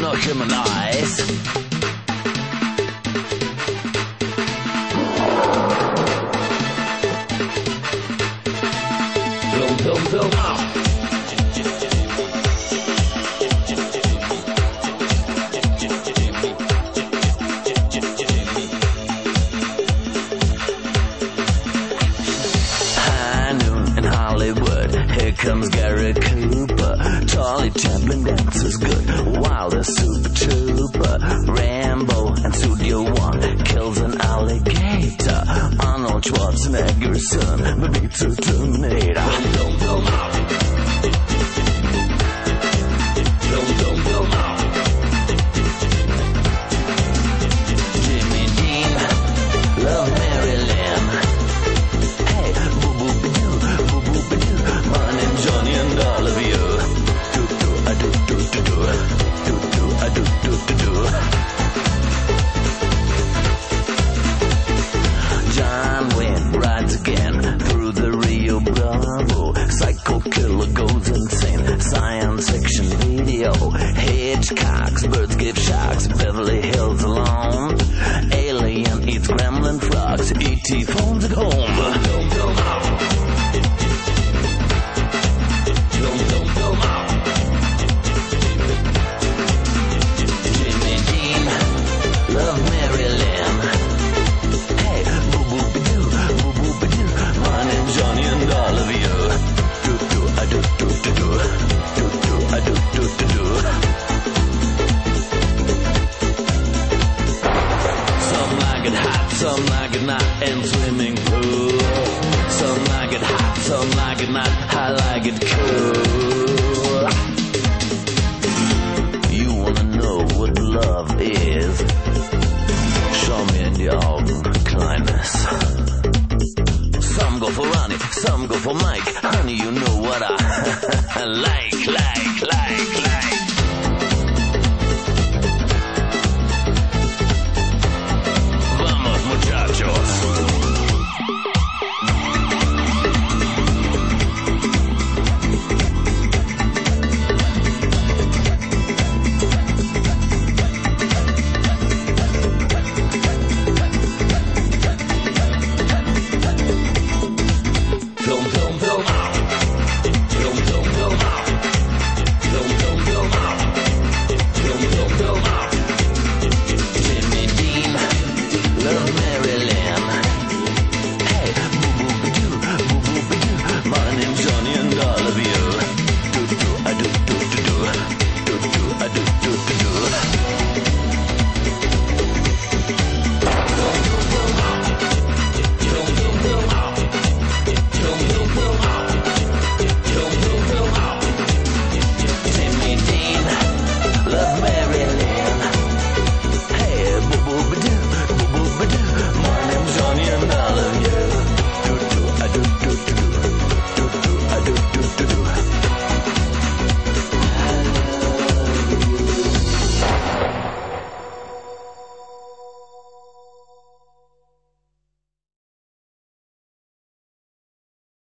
no human eyes. Boom, out. Here comes Gary Cooper, Charlie Chaplin dances good, Wilder Super Trooper, Rambo and Studio One kills an alligator, Arnold Schwarzenegger's son beats a Terminator. Boom, out. Boom, out. Jimmy Dean, love Mary Lynn. Hey, boo-boo-ba-doo, boo-boo-ba-doo. Johnny and all of you. John Wayne rides again through the Rio Bravo. Psycho killer goes insane. Science fiction video. Hitchcocks, birds give shocks. Beverly Hills alone. Alien eats gremlin frogs. E.T. phones at home. Jimmy Dean, love Mary Lynn. Hey, boo-boo-ba-doo, boo-boo-ba-doo. Mine and Johnny and all of you. Do-do-a-do-do-do-do. Do-do-a-do-do-do-do. Some like it hot, some like it not, and swimming pool. Some like it hot, some like it not, I like it cool. You wanna know what love is? Show me in the Augen kindness. Some go for Ronnie, some go for Mike. Honey, you know what I like.